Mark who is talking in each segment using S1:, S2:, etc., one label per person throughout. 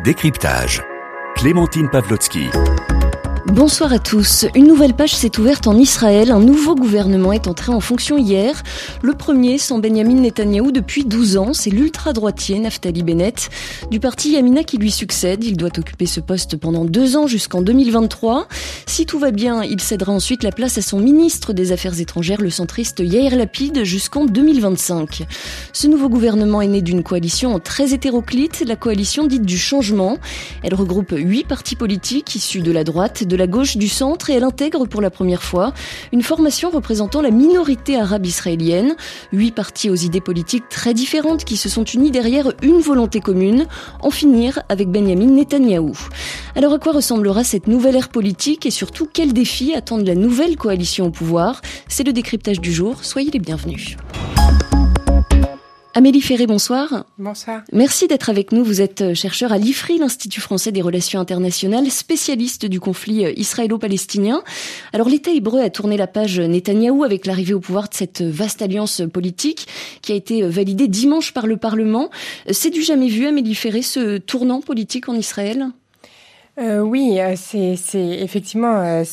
S1: Décryptage. Clémentine Pavlotsky.
S2: Bonsoir à tous. Une nouvelle page s'est ouverte en Israël. Un nouveau gouvernement est entré en fonction hier. Le premier sans Benjamin Netanyahou depuis 12 ans. C'est l'ultra-droitier Naftali Bennett du parti Yamina qui lui succède. Il doit occuper ce poste pendant 2 ans jusqu'en 2023. Si tout va bien, il cédera ensuite la place à son ministre des Affaires étrangères, le centriste Yair Lapid, jusqu'en 2025. Ce nouveau gouvernement est né d'une coalition très hétéroclite, la coalition dite du changement. Elle regroupe 8 partis politiques issus de la droite, de la gauche, du centre, et elle intègre pour la première fois une formation représentant la minorité arabe israélienne. 8 partis aux idées politiques très différentes qui se sont unis derrière une volonté commune, en finir avec Benjamin Netanyahou. Alors à quoi ressemblera cette nouvelle ère politique et surtout quels défis attendent la nouvelle coalition au pouvoir? C'est le décryptage du jour, soyez les bienvenus. Amélie Ferré, bonsoir.
S3: Bonsoir.
S2: Merci d'être avec nous. Vous êtes chercheur à l'IFRI, l'Institut français des relations internationales, spécialiste du conflit israélo-palestinien. Alors l'État hébreu a tourné la page Netanyahou avec l'arrivée au pouvoir de cette vaste alliance politique qui a été validée dimanche par le Parlement. C'est du jamais vu, Amélie Ferré, ce tournant politique en Israël ?
S3: Oui, c'est effectivement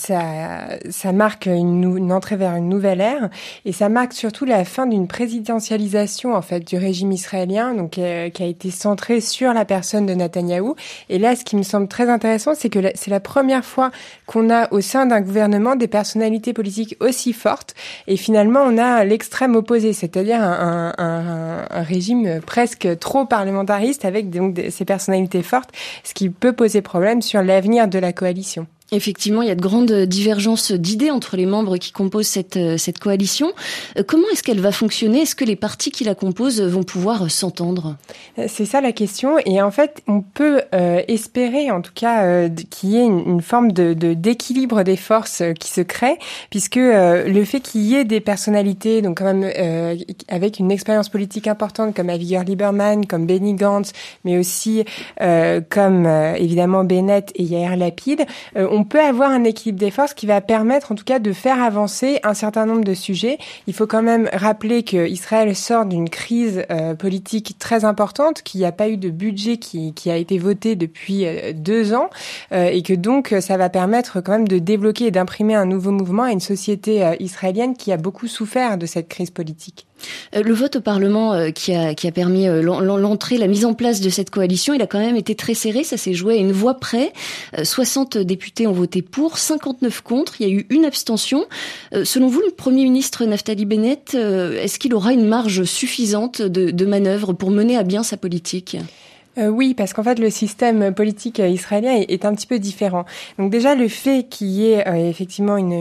S3: ça marque une entrée vers une nouvelle ère, et ça marque surtout la fin d'une présidentialisation en fait du régime israélien, donc qui a été centrée sur la personne de Netanyahou. Et là, ce qui me semble très intéressant, c'est que c'est la première fois qu'on a au sein d'un gouvernement des personnalités politiques aussi fortes, et finalement on a l'extrême opposé, c'est-à-dire un régime presque trop parlementariste avec donc ces personnalités fortes, ce qui peut poser problème sur l'avenir de la coalition.
S2: Effectivement, il y a de grandes divergences d'idées entre les membres qui composent cette coalition. Comment est-ce qu'elle va fonctionner ? Est-ce que les partis qui la composent vont pouvoir s'entendre ?
S3: C'est ça la question. Et en fait, on peut espérer, en tout cas, qu'il y ait une forme d'équilibre des forces qui se crée, puisque le fait qu'il y ait des personnalités, donc quand même avec une expérience politique importante, comme Avigdor Lieberman, comme Benny Gantz, mais aussi comme évidemment Bennett et Yair Lapid, on peut avoir un équilibre des forces qui va permettre en tout cas de faire avancer un certain nombre de sujets. Il faut quand même rappeler que Israël sort d'une crise politique très importante, qu'il n'y a pas eu de budget qui a été voté depuis 2 ans, et que donc ça va permettre quand même de débloquer et d'imprimer un nouveau mouvement à une société israélienne qui a beaucoup souffert de cette crise politique.
S2: Le vote au Parlement qui a permis l'entrée, la mise en place de cette coalition, il a quand même été très serré, ça s'est joué à une voix près. 60 députés ont voté pour, 59 contre, il y a eu une abstention. Selon vous, le Premier ministre Naftali Bennett, est-ce qu'il aura une marge suffisante de manœuvre pour mener à bien sa politique ?
S3: Oui, parce qu'en fait, le système politique israélien est un petit peu différent. Donc déjà, le fait qu'il y ait effectivement une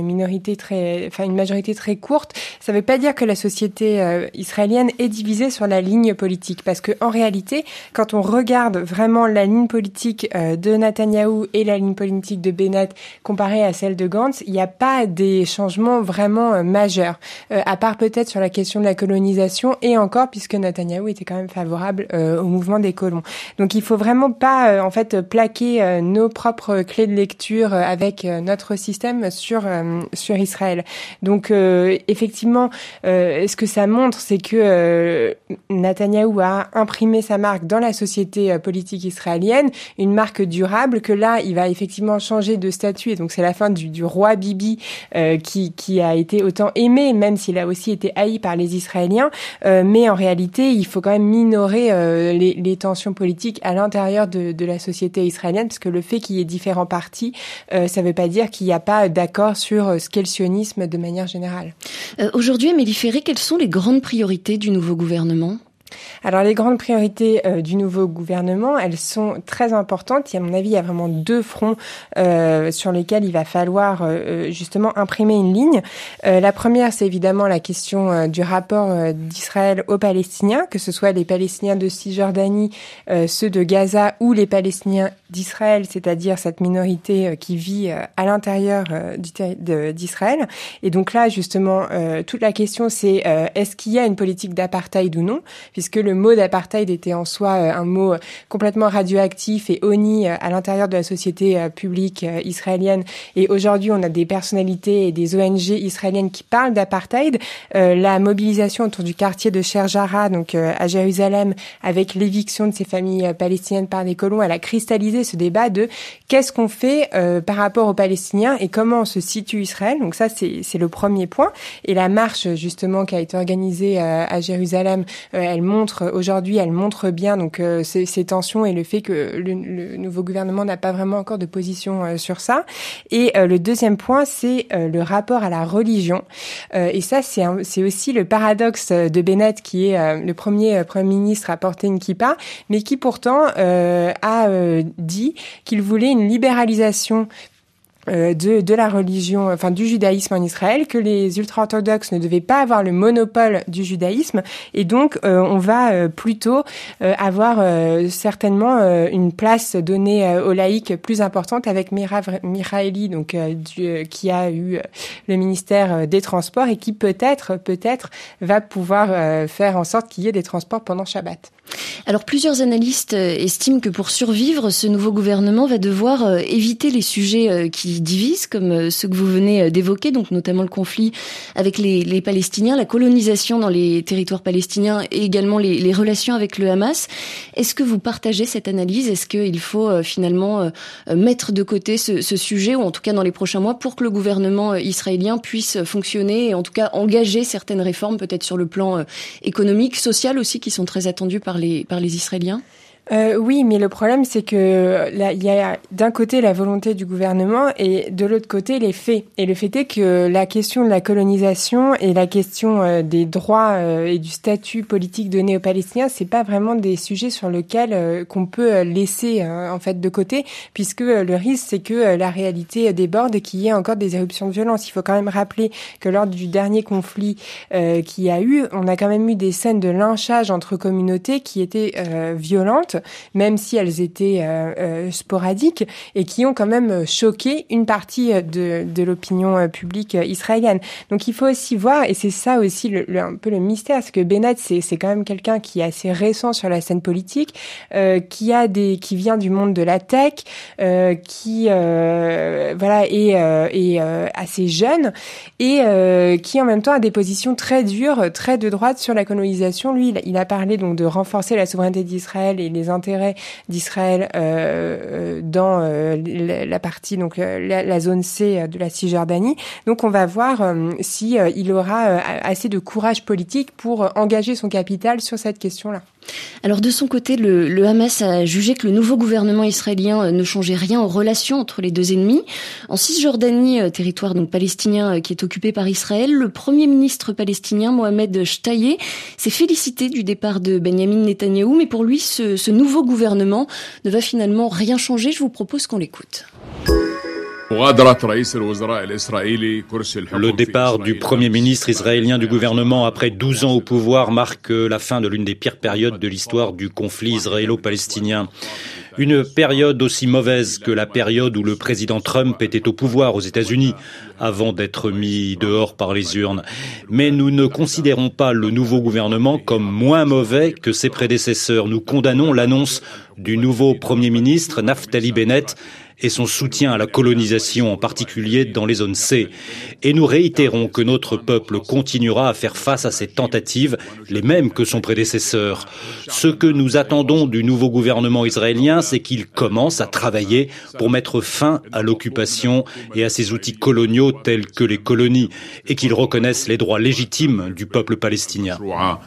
S3: majorité très courte, ça ne veut pas dire que la société israélienne est divisée sur la ligne politique. Parce que en réalité, quand on regarde vraiment la ligne politique de Netanyahou et la ligne politique de Bennett comparée à celle de Gantz, il n'y a pas des changements vraiment majeurs, à part peut-être sur la question de la colonisation, et encore puisque Netanyahou était quand même favorable au mouvement des colons. Donc il faut vraiment pas en fait plaquer nos propres clés de lecture avec notre système sur Israël. Donc effectivement, ce que ça montre, c'est que Netanyahou a imprimé sa marque dans la société politique israélienne, une marque durable, que là il va effectivement changer de statut, et donc c'est la fin du roi Bibi qui a été autant aimé, même s'il a aussi été haï par les Israéliens, mais en réalité il faut quand même minorer les tensions politiques à l'intérieur de la société israélienne, parce que le fait qu'il y ait différents partis, ça ne veut pas dire qu'il n'y a pas d'accord sur ce qu'est le sionisme de manière générale.
S2: Aujourd'hui, Amélie Ferré, quelles sont les grandes priorités du nouveau gouvernement ?
S3: Alors les grandes priorités du nouveau gouvernement, elles sont très importantes. À mon avis, il y a vraiment 2 fronts sur lesquels il va falloir justement imprimer une ligne. La première, c'est évidemment la question du rapport d'Israël aux Palestiniens, que ce soit les Palestiniens de Cisjordanie, ceux de Gaza, ou les Palestiniens d'Israël, c'est-à-dire cette minorité qui vit à l'intérieur d'Israël. Et donc là, justement, toute la question, c'est est-ce qu'il y a une politique d'apartheid ou non ? puisque le mot d'apartheid était en soi un mot complètement radioactif et honni à l'intérieur de la société publique israélienne. Et aujourd'hui, on a des personnalités et des ONG israéliennes qui parlent d'apartheid. La mobilisation autour du quartier de Sheikh Jarrah, donc à Jérusalem, avec l'éviction de ces familles palestiniennes par des colons, elle a cristallisé ce débat de qu'est-ce qu'on fait par rapport aux Palestiniens et comment se situe Israël. Donc ça, c'est le premier point. Et la marche, justement, qui a été organisée à Jérusalem, elle montre bien donc ces tensions et le fait que le nouveau gouvernement n'a pas vraiment encore de position sur ça. Et le deuxième point, c'est le rapport à la religion. Et ça, c'est aussi le paradoxe de Bennett, qui est le premier ministre à porter une kippa, mais qui pourtant a dit qu'il voulait une libéralisation de la religion, enfin du judaïsme en Israël, que les ultra-orthodoxes ne devaient pas avoir le monopole du judaïsme, et donc on va plutôt avoir certainement une place donnée aux laïcs plus importante avec Merav Michaeli, donc qui a eu le ministère des Transports et qui peut-être va pouvoir faire en sorte qu'il y ait des transports pendant Shabbat.
S2: Alors plusieurs analystes estiment que pour survivre, ce nouveau gouvernement va devoir éviter les sujets qui divisent, comme ceux que vous venez d'évoquer, donc notamment le conflit avec les Palestiniens, la colonisation dans les territoires palestiniens et également les relations avec le Hamas. Est-ce que vous partagez cette analyse ? Est-ce qu'il faut finalement mettre de côté ce sujet, ou en tout cas dans les prochains mois, pour que le gouvernement israélien puisse fonctionner et en tout cas engager certaines réformes, peut-être sur le plan économique, social aussi, qui sont très attendues par les Israéliens ?
S3: Oui, mais le problème, c'est que là, il y a d'un côté la volonté du gouvernement et de l'autre côté les faits. Et le fait est que la question de la colonisation et la question des droits et du statut politique donné aux Palestiniens, c'est pas vraiment des sujets sur lesquels qu'on peut laisser en fait de côté, puisque le risque, c'est que la réalité déborde et qu'il y ait encore des éruptions de violence. Il faut quand même rappeler que lors du dernier conflit qu'il y a eu, on a quand même eu des scènes de lynchage entre communautés qui étaient violentes, même si elles étaient sporadiques, et qui ont quand même choqué une partie de l'opinion publique israélienne. Donc il faut aussi voir, et c'est ça aussi un peu le mystère, c'est que Bennett, c'est quand même quelqu'un qui est assez récent sur la scène politique, qui vient du monde de la tech, qui est assez jeune, et qui en même temps a des positions très dures, très de droite sur la colonisation. Lui, il a parlé donc de renforcer la souveraineté d'Israël et les intérêts d'Israël dans la partie, donc la zone C de la Cisjordanie. Donc on va voir si il aura assez de courage politique pour engager son capital sur cette question-là.
S2: Alors de son côté, le Hamas a jugé que le nouveau gouvernement israélien ne changeait rien aux relations entre les deux ennemis. En Cisjordanie, territoire donc palestinien qui est occupé par Israël, le premier ministre palestinien Mohamed Shtayyeh s'est félicité du départ de Benyamin Netanyahou, mais pour lui, ce nouveau gouvernement ne va finalement rien changer. Je vous propose qu'on l'écoute.
S4: Le départ du Premier ministre israélien du gouvernement après 12 ans au pouvoir marque la fin de l'une des pires périodes de l'histoire du conflit israélo-palestinien. Une période aussi mauvaise que la période où le président Trump était au pouvoir aux États-Unis, avant d'être mis dehors par les urnes. Mais nous ne considérons pas le nouveau gouvernement comme moins mauvais que ses prédécesseurs. Nous condamnons l'annonce du nouveau Premier ministre, Naftali Bennett, et son soutien à la colonisation, en particulier dans les zones C. Et nous réitérons que notre peuple continuera à faire face à ces tentatives, les mêmes que son prédécesseur. Ce que nous attendons du nouveau gouvernement israélien, c'est qu'il commence à travailler pour mettre fin à l'occupation et à ses outils coloniaux tels que les colonies, et qu'il reconnaisse les droits légitimes du peuple palestinien.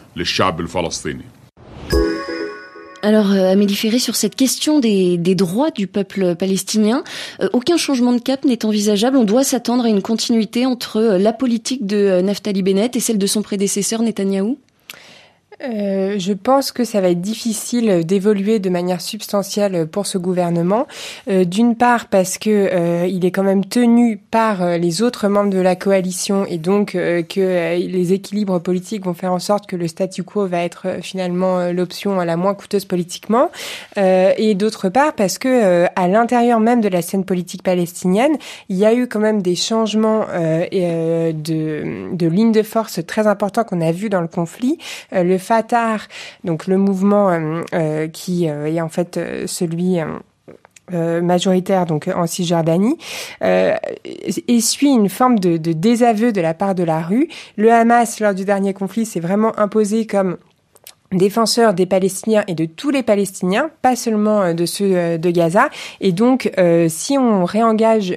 S2: Alors, Amélie Ferré, sur cette question des droits du peuple palestinien, aucun changement de cap n'est envisageable. On doit s'attendre à une continuité entre la politique de Naftali Bennett et celle de son prédécesseur Netanyahou ?
S3: Je pense que ça va être difficile d'évoluer de manière substantielle pour ce gouvernement. D'une part parce que il est quand même tenu par les autres membres de la coalition, et donc que les équilibres politiques vont faire en sorte que le statu quo va être finalement l'option la moins coûteuse politiquement. Et d'autre part parce que à l'intérieur même de la scène politique palestinienne, il y a eu quand même des changements de ligne de force très importants qu'on a vus dans le conflit. Le Fatah, donc le mouvement qui est en fait celui majoritaire donc en Cisjordanie, essuie une forme de désaveu de la part de la rue. Le Hamas, lors du dernier conflit, s'est vraiment imposé comme défenseur des Palestiniens et de tous les Palestiniens, pas seulement de ceux de Gaza. Et donc, si on réengage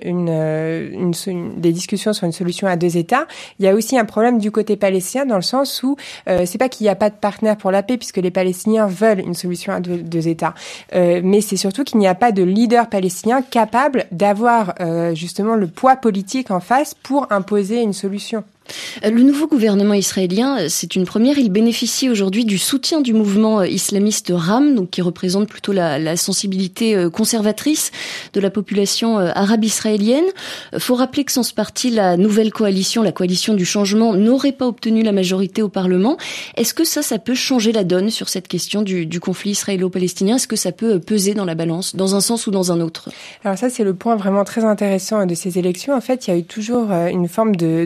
S3: des discussions sur une solution à 2 États, il y a aussi un problème du côté palestinien dans le sens où c'est pas qu'il n'y a pas de partenaire pour la paix puisque les Palestiniens veulent une solution à deux États, mais c'est surtout qu'il n'y a pas de leader palestinien capable d'avoir justement le poids politique en face pour imposer une solution.
S2: Le nouveau gouvernement israélien, c'est une première. Il bénéficie aujourd'hui du soutien du mouvement islamiste RAM, donc qui représente plutôt la sensibilité conservatrice de la population arabe israélienne. Faut rappeler que sans ce parti, la nouvelle coalition, la coalition du changement, n'aurait pas obtenu la majorité au Parlement. Est-ce que ça peut changer la donne sur cette question du conflit israélo-palestinien? Est-ce que ça peut peser dans la balance, dans un sens ou dans un autre? Alors ça, c'est le point vraiment très intéressant de ces élections. En fait, il y a eu toujours une forme de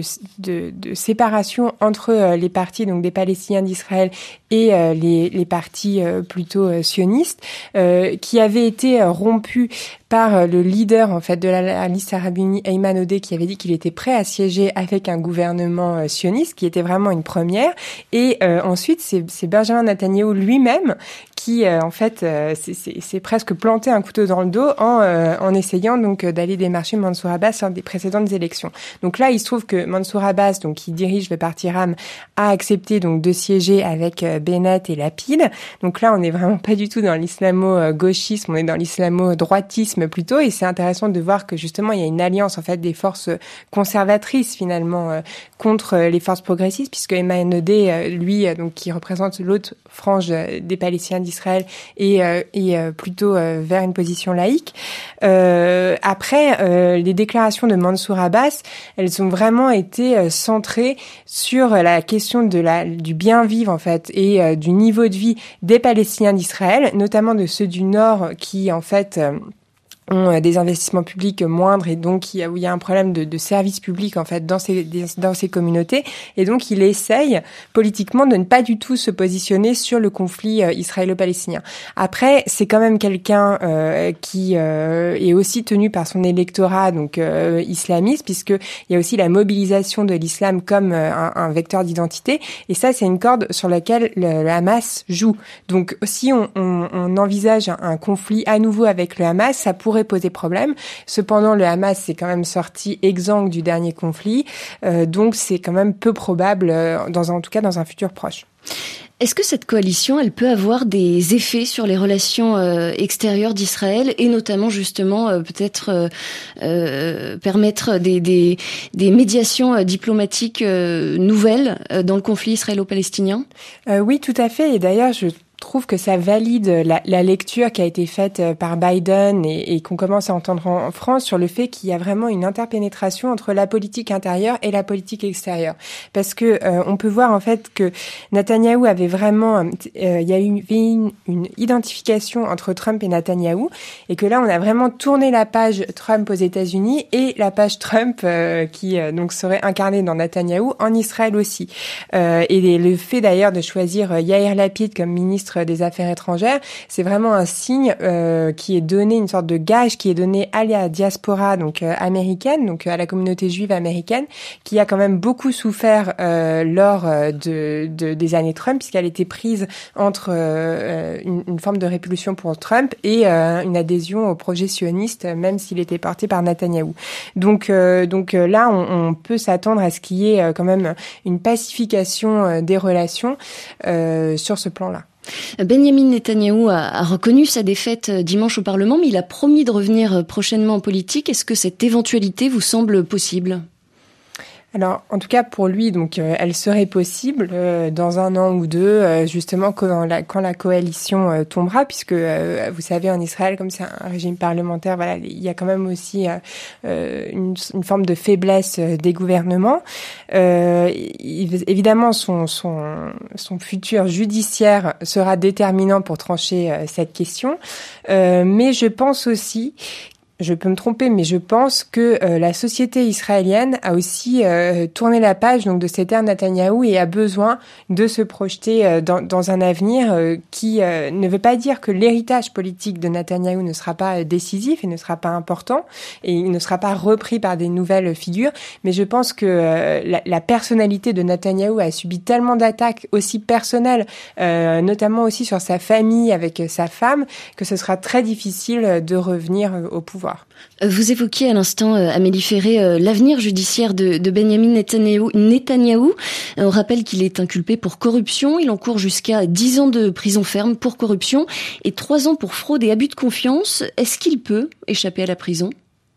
S2: séparation entre les partis donc des Palestiniens d'Israël et les partis plutôt sionistes qui avaient été rompus par le leader en fait de la liste arabe unie, Ayman Odeh, qui avait dit qu'il était prêt à siéger avec un gouvernement sioniste, qui était vraiment une première. Et ensuite, c'est Benjamin Netanyahou lui-même qui en fait s'est presque planté un couteau dans le dos en essayant donc d'aller démarcher Mansour Abbas lors des précédentes élections. Donc là, il se trouve que Mansour Abbas, donc qui dirige le parti RAM, a accepté donc de siéger avec Bennett et Lapid. Donc là, on n'est vraiment pas du tout dans l'islamo-gauchisme, on est dans l'islamo-droitisme plutôt, et c'est intéressant de voir que justement il y a une alliance en fait des forces conservatrices finalement contre les forces progressistes, puisque Ayman Odeh, lui, donc qui représente l'autre frange des Palestiniens d'Israël, est plutôt vers une position laïque. Après, les déclarations de Mansour Abbas, elles ont vraiment été centrées sur la question du bien vivre en fait et du niveau de vie des Palestiniens d'Israël, notamment de ceux du Nord qui en fait ont des investissements publics moindres et donc où il y a un problème de services publics en fait dans ces communautés, et donc il essaye politiquement de ne pas du tout se positionner sur le conflit israélo-palestinien. Après, c'est quand même quelqu'un qui est aussi tenu par son électorat donc islamiste, puisque il y a aussi la mobilisation de l'islam comme un vecteur d'identité, et ça c'est une corde sur laquelle le Hamas joue. Donc si on envisage un conflit à nouveau avec le Hamas, ça pourrait poser problème. Cependant, le Hamas s'est quand même sorti exsangue du dernier conflit, donc c'est quand même peu probable, en tout cas dans un futur proche. Est-ce que cette coalition, elle peut avoir des effets sur les relations extérieures d'Israël et notamment justement peut-être permettre des médiations diplomatiques nouvelles dans le conflit israélo-palestinien? Oui, tout à fait. Et d'ailleurs, je trouve que ça valide la lecture qui a été faite par Biden et qu'on commence à entendre en France sur le fait qu'il y a vraiment une interpénétration entre la politique intérieure et la politique extérieure. Parce que on peut voir en fait que Netanyahou avait vraiment, il y a eu une identification entre Trump et Netanyahou, et que là on a vraiment tourné la page Trump aux États-Unis et la page Trump qui donc serait incarnée dans Netanyahou en Israël aussi. Et le fait d'ailleurs de choisir Yair Lapid comme ministre des Affaires étrangères, c'est vraiment un signe qui est donné, une sorte de gage qui est donné à la diaspora donc américaine, donc à la communauté juive américaine, qui a quand même beaucoup souffert lors des années Trump, puisqu'elle était prise entre une forme de répulsion pour Trump et une adhésion au projet sioniste, même s'il était porté par Netanyahou. Donc là, on peut s'attendre à ce qu'il y ait quand même une pacification des relations sur ce plan-là. Benjamin Netanyahou a reconnu sa défaite dimanche au Parlement, mais il a promis de revenir prochainement en politique. Est-ce que cette éventualité vous semble possible ?
S3: Alors, en tout cas, pour lui, donc, elle serait possible dans 1 an ou 2, justement quand la coalition tombera, puisque vous savez, en Israël, comme c'est un régime parlementaire, voilà, il y a quand même aussi une forme de faiblesse des gouvernements. Évidemment, son futur judiciaire sera déterminant pour trancher cette question, mais je pense aussi je peux me tromper, mais je pense que la société israélienne a aussi tourné la page donc de cette ère Netanyahou et a besoin de se projeter dans un avenir qui ne veut pas dire que l'héritage politique de Netanyahou ne sera pas décisif et ne sera pas important et il ne sera pas repris par des nouvelles figures, mais je pense que la personnalité de Netanyahou a subi tellement d'attaques aussi personnelles, notamment aussi sur sa famille avec sa femme, que ce sera très difficile de revenir au pouvoir.
S2: Vous évoquiez à l'instant, Amélie Ferré, l'avenir judiciaire de Benyamin Netanyahou. On rappelle qu'il est inculpé pour corruption. Il encourt jusqu'à 10 ans de prison ferme pour corruption et 3 ans pour fraude et abus de confiance. Est-ce qu'il peut échapper à la prison ?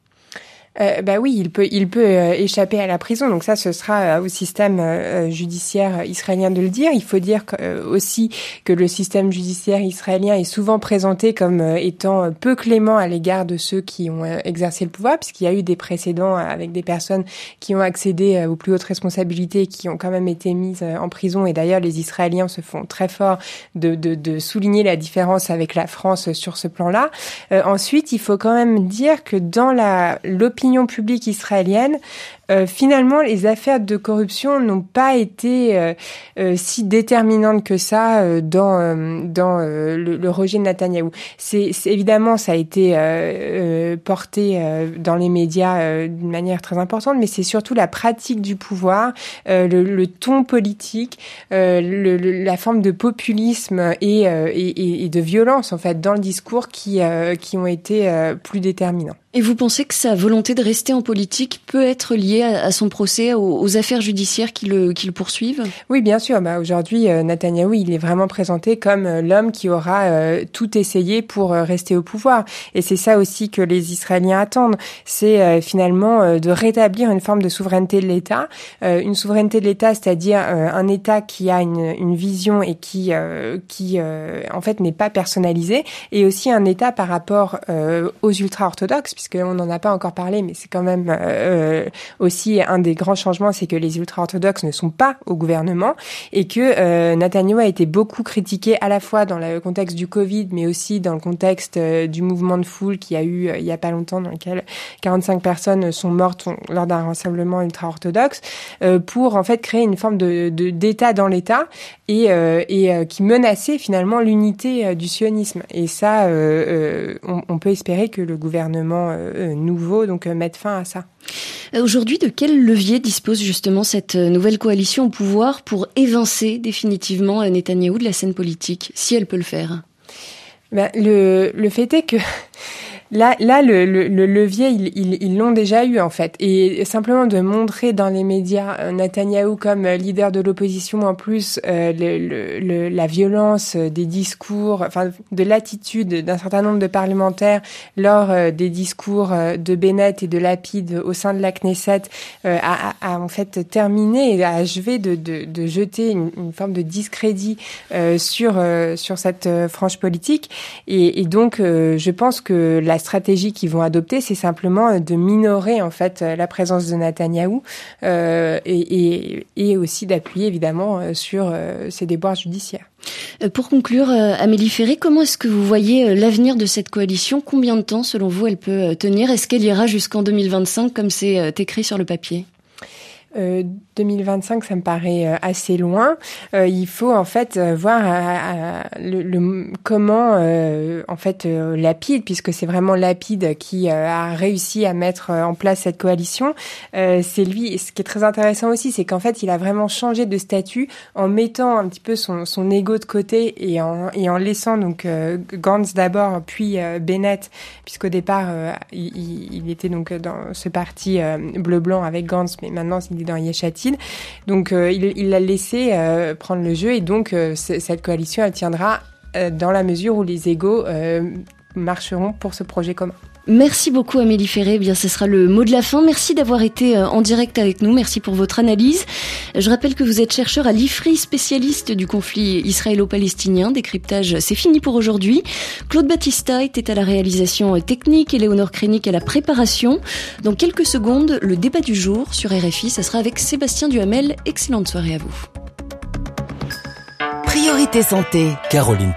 S3: Oui, il peut échapper à la prison. Donc ça, ce sera au système judiciaire israélien de le dire. Il faut dire aussi que le système judiciaire israélien est souvent présenté comme étant peu clément à l'égard de ceux qui ont exercé le pouvoir, puisqu'il y a eu des précédents avec des personnes qui ont accédé aux plus hautes responsabilités et qui ont quand même été mises en prison. Et d'ailleurs, les Israéliens se font très fort de souligner la différence avec la France sur ce plan-là. Ensuite, il faut quand même dire que dans l'opinion publique israélienne, finalement, les affaires de corruption n'ont pas été si déterminantes que ça dans le rejet de Netanyahou. C'est évidemment, ça a été porté dans les médias d'une manière très importante, mais c'est surtout la pratique du pouvoir, le ton politique, la forme de populisme et de violence en fait dans le discours qui ont été plus déterminants.
S2: Et vous pensez que sa volonté de rester en politique peut être liée à son procès, aux affaires judiciaires qui le poursuivent ?
S3: Oui, bien sûr. Aujourd'hui, Netanyahou, il est vraiment présenté comme l'homme qui aura tout essayé pour rester au pouvoir. Et c'est ça aussi que les Israéliens attendent. C'est finalement de rétablir une forme de souveraineté de l'État. Une souveraineté de l'État, c'est-à-dire un État qui a une vision et qui en fait n'est pas personnalisé. Et aussi un État par rapport aux ultra-orthodoxes, puisqu'on n'en a pas encore parlé, mais c'est quand même aussi un des grands changements, c'est que les ultra-orthodoxes ne sont pas au gouvernement et que Netanyahou a été beaucoup critiqué à la fois dans le contexte du Covid, mais aussi dans le contexte du mouvement de foule qu'il y a eu il y a pas longtemps, dans lequel 45 personnes sont mortes lors d'un rassemblement ultra-orthodoxe, pour en fait créer une forme d'État dans l'État et qui menaçait finalement l'unité du sionisme. Et ça, on peut espérer que le gouvernement nouveau mette fin à ça.
S2: Aujourd'hui, de quel levier dispose justement cette nouvelle coalition au pouvoir pour évincer définitivement Netanyahou de la scène politique, si elle peut le faire ?
S3: Le fait est que Là, le levier, ils l'ont déjà eu, en fait. Et simplement de montrer dans les médias Netanyahou comme leader de l'opposition, en plus, la violence des discours, enfin, de l'attitude d'un certain nombre de parlementaires lors des discours de Bennett et de Lapid au sein de la Knesset, a en fait terminé et a achevé de jeter une forme de discrédit sur cette frange politique. Et donc, je pense que la stratégie qu'ils vont adopter, c'est simplement de minorer en fait la présence de Netanyahou et aussi d'appuyer évidemment sur ses déboires judiciaires.
S2: Pour conclure, Amélie Ferré, comment est-ce que vous voyez l'avenir de cette coalition ? Combien de temps, selon vous, elle peut tenir ? Est-ce qu'elle ira jusqu'en 2025 comme c'est écrit sur le papier ?
S3: 2025, ça me paraît assez loin. Il faut en fait voir comment en fait Lapid, puisque c'est vraiment Lapid qui a réussi à mettre en place cette coalition. C'est lui. Ce qui est très intéressant aussi, c'est qu'en fait il a vraiment changé de statut en mettant un petit peu son ego de côté et en laissant donc Gantz d'abord, puis Bennett, puisqu'au départ il était donc dans ce parti bleu-blanc avec Gantz, mais maintenant il est dans Yesh Atid. Donc il l'a laissé prendre le jeu et donc cette coalition elle tiendra dans la mesure où les égos marcheront pour ce projet commun.
S2: Merci beaucoup Amélie Ferré, eh bien ce sera le mot de la fin. Merci d'avoir été en direct avec nous, merci pour votre analyse. Je rappelle que vous êtes chercheur à l'IFRI, spécialiste du conflit israélo-palestinien. Décryptage, c'est fini pour aujourd'hui. Claude Battista était à la réalisation technique et Léonore Crénic à la préparation. Dans quelques secondes, le débat du jour sur RFI, ça sera avec Sébastien Duhamel. Excellente soirée à vous.
S1: Priorité santé. Caroline